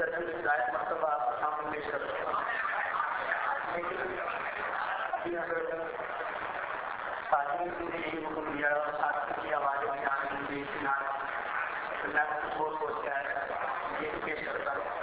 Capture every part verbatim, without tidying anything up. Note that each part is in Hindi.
दर्जन हिदायत मरतबा आपके सामने पेश कर सकता हूँ, लेकिन अभी अगर साथी ने यही हुक्म दिया और साथी की आवाज़ में आने की इतना तो मैं वो सोच के ये पेश करता हूँ।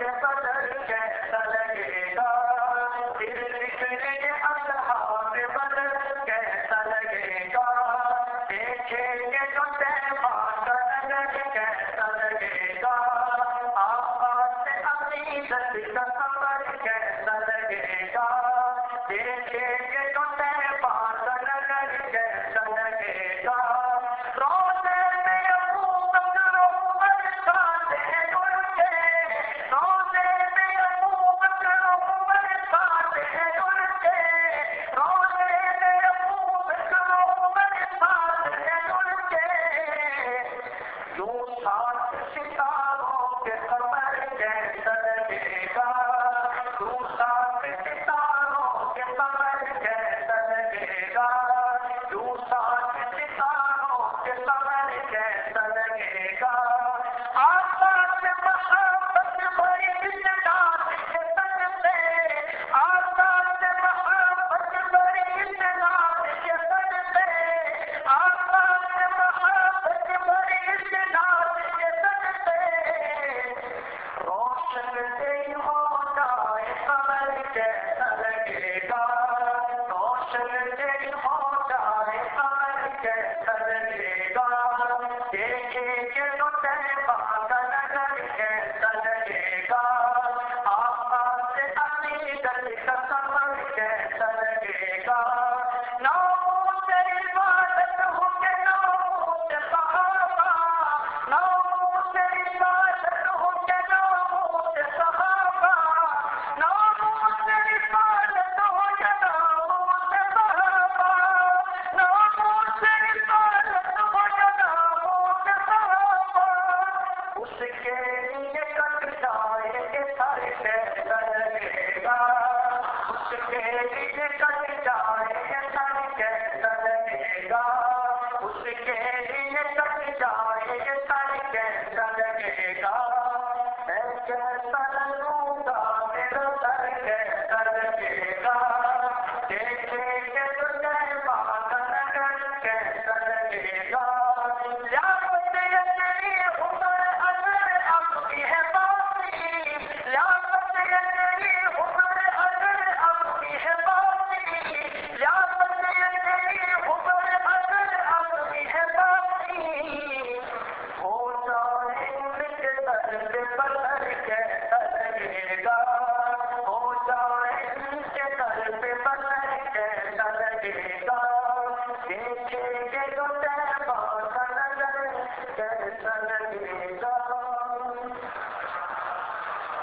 बदर कैसा लगेगा, फिर निकले असहाब बदर कैसा लगेगा, देखेंगे जो तैबा का नगर कैसा लगेगा, आवाज़ अमीदत का खबर कैसा लगेगा, देखेंगे जो तैबा का नगर कैसा लगेगा, रोज़े में अबू बकर उमर साथ उनके, रोज़े में अबू बकर उमर साथ उनके, रोज़े में अबू बकर उमर साथ उनके, यूं साथ सितारों के कमर कैसा लगेगा, यूं साथ सितारों के कमर कैसा लगेगा, यूं साथ सितारों के कमर कैसा लगेगा, आकाश मोहब्बत भरी इस नात के तन पे, आकाश मोहब्बत भरी इस नात के तन पे, आकाश मोहब्बत भरी इस नात के तन पे, रोशन नहीं हो जाए कमर कैसा लगेगा, रोशन नहीं हो जाए कमर कैसा लगेगा, देखेंगे तो तैबा का नगर कैसा लगेगा, आवाज़ अमीदत का सफर कैसा लगेगा, नामूस इबादत हो के नामूस सहाबा, नामूस इबादत हो के नामूस सहाबा, नामूस इबादत हो के नामूस सहाबा, नामूस इबादत हो के नामूस सहाबा, उसके लिए कट जाए सर कैसा